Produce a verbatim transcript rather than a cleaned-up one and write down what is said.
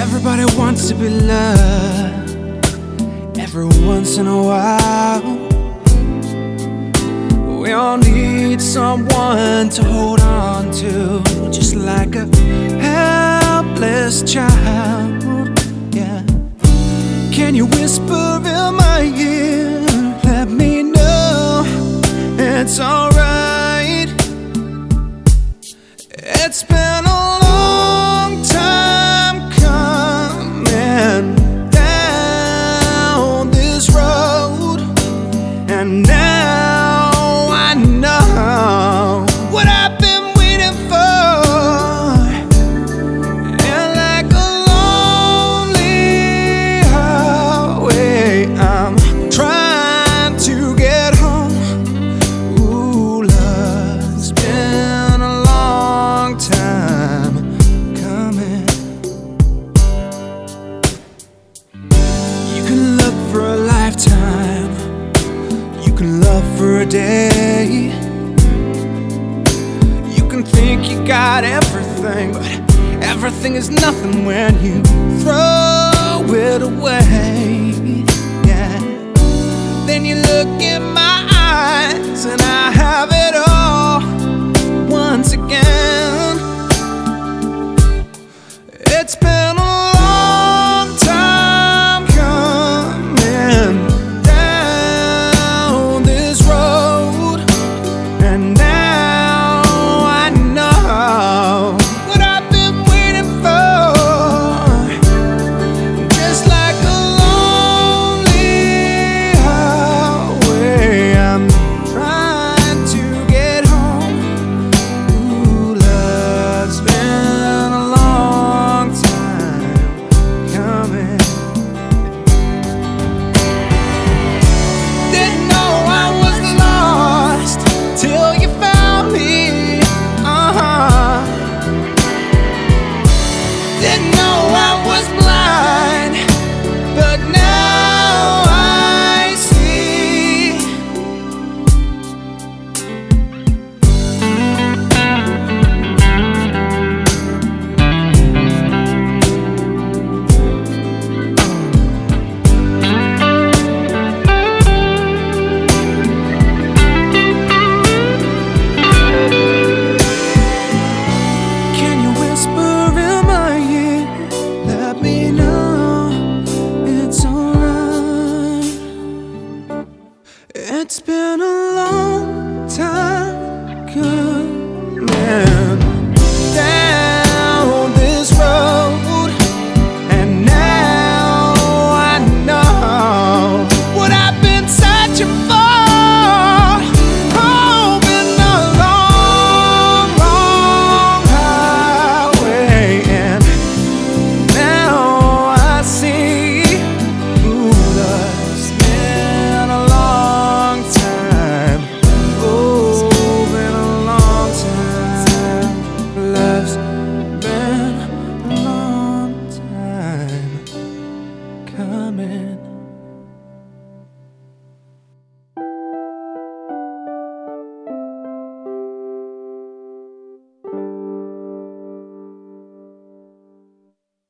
Everybody wants to be loved every once in a while. We all need someone to hold on to, just like a helpless child. Yeah. Can you whisper in my ear? Let me know it's alright. It's been a long time coming down this road, and now I know what I've been waiting for. And like a lonely highway, I'm trying to get home. Ooh, love's been a long time coming. You can look for a lifetime, you can love for a day. You can think you got everything, but everything is nothing when you throw it away. Yeah. Then you look in my eyes and I have it all once again. It's been a long time coming down this road, and now I know what I've been waiting for. Just like a lonely highway, I'm trying to get home. Ooh, love's been a long time coming. Didn't know I was lost till you found me. Uh-huh. Didn't